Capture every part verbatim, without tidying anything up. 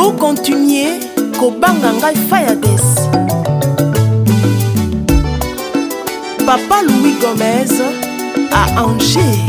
Pour continuer, kobanga ngai Fayades. Papa Louis Gomez à Angers.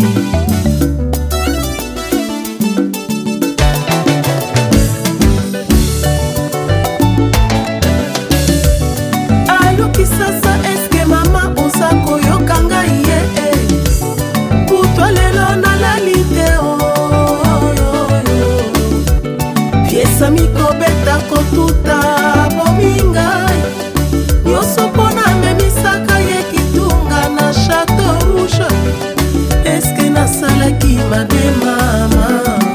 Samiko beta kotuta bomingai Nyoso pona memisaka ye kitunga na Château Rouge. Eske nasalaki mabe mama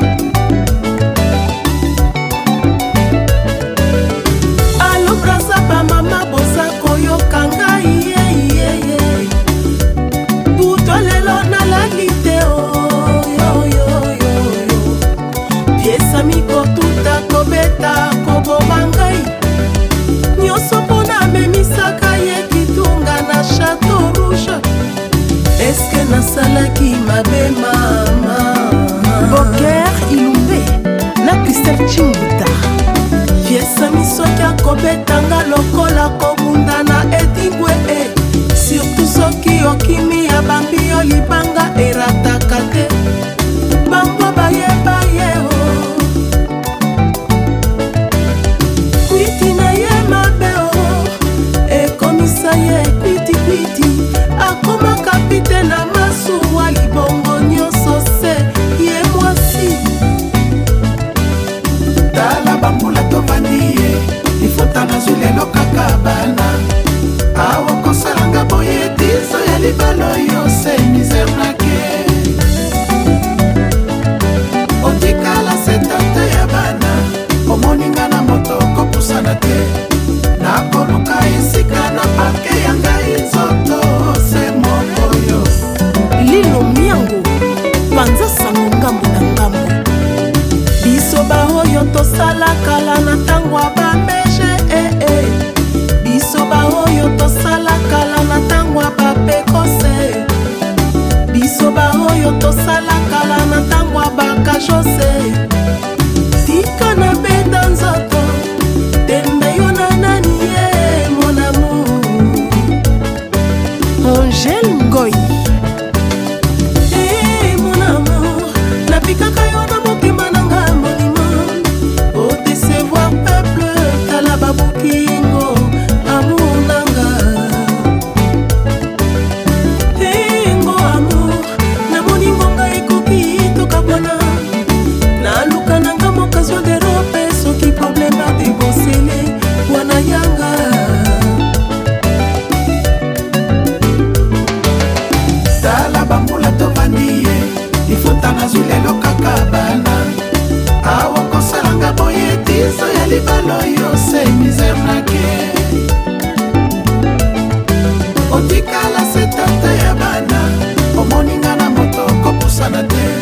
Alo brasa ba mama bosa koyoka ngai ye ye ye Puto lelo nalalite oh yo yo yo yo Piesa miko tuta kobeta koboma ngai Nyoso pona memisaka ye kitunga na Château Rouge. Eske nasalaki mabe mama Boker Ilumbe na Christelle Chimbuta. Piesa misoki akobetanga lokola kobunda na etingwe e Surtout soki okimi ya bambi yo libanga erataka te Bango bayeba ye o Kwiti na ye mabe o Ekomisa ye kwiti kwiti Akoma kapite na masuwa libongo nyoso se ye mwasi Tala bambula tovandi ye Ifota na zulelo kaka bana Awa kosalanga boye tiso ya libalo yo se misère nake Otikala setante ya bana Omoninga na moto kopusana te Nakoluka esika na parke ya ngai nzoto se moko yo Lilo Miango Panza sango ngambo na ngambo. Biso baoyo tosala kala na tangwa bameje eh eh Biso baoyo tosala kala na tangwa bapekose Biso baoyo tosala kala na tangwa bakajose Tika na benda nzoto Tembe yo na nani ye mon amour Angèle Ngoy Eh mon amour Napikaka yo na mokima na nga monima O décevoir peuple Tala babukingo Amour nanga Eh ngo amour Na moningo nga ekoki tokabwana Na luka nanga mokazio de rope Soki problème a débosele Wana yanga Tala bambula tovandi ye Ifota na zulelo kaka bana Awa kosalanga boye tiso ya libalo yo se misère nake Otikala setante ya bana Omoninga na moto kopusana te